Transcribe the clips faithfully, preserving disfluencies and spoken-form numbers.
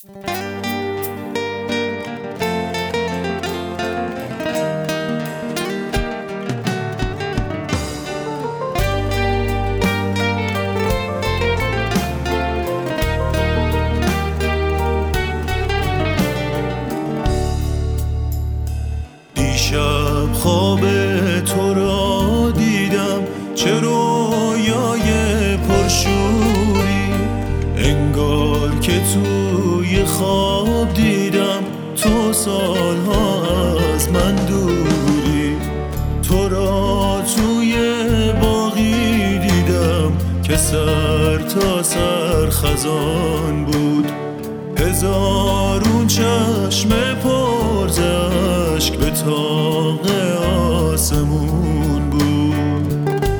دیشب خواب تو را دیدم، چه رویای پرشوری، انگار که توی خواب دیدم تو سالها از من دوری. تو را توی باغی دیدم که سر تا سر خزان بود، هزارون چشم پر ز اشک به طاق آسمون بود.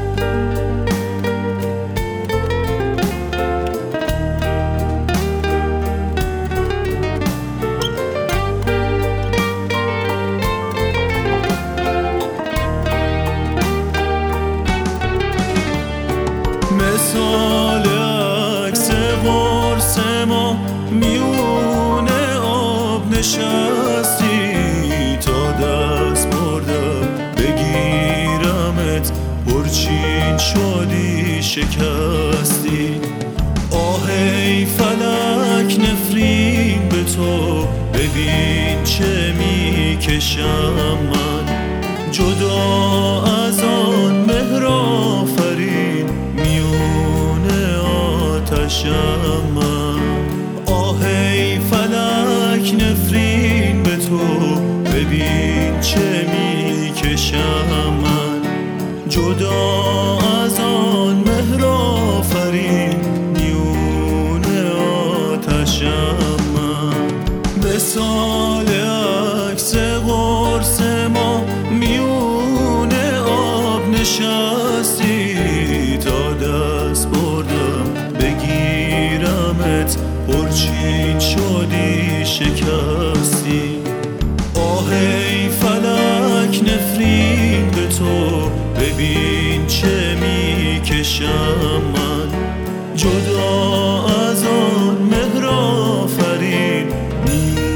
مثال عکس قرص ما میون آب نشستی، تا دست بردم بگیرمت پرچین شدی شکستی. آه ای فلک نفرین به تو، ببین چه میکشم من، جدا از آن مهر آفرین میون آتشم من. آه ای فلک نفرین به تو، ببین چه میکشم من، جدا از آن مهر آفرین میون آتشم من. مثال عکس قرص ما میون آب نشستی، تا دست بردم بگیرمت پرچین شدی شکستی. آه ای فلک نفرین به تو، ببین چه میکشم من، جدا از آن مهر آفرین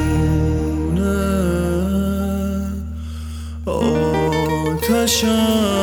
میونه آتشم.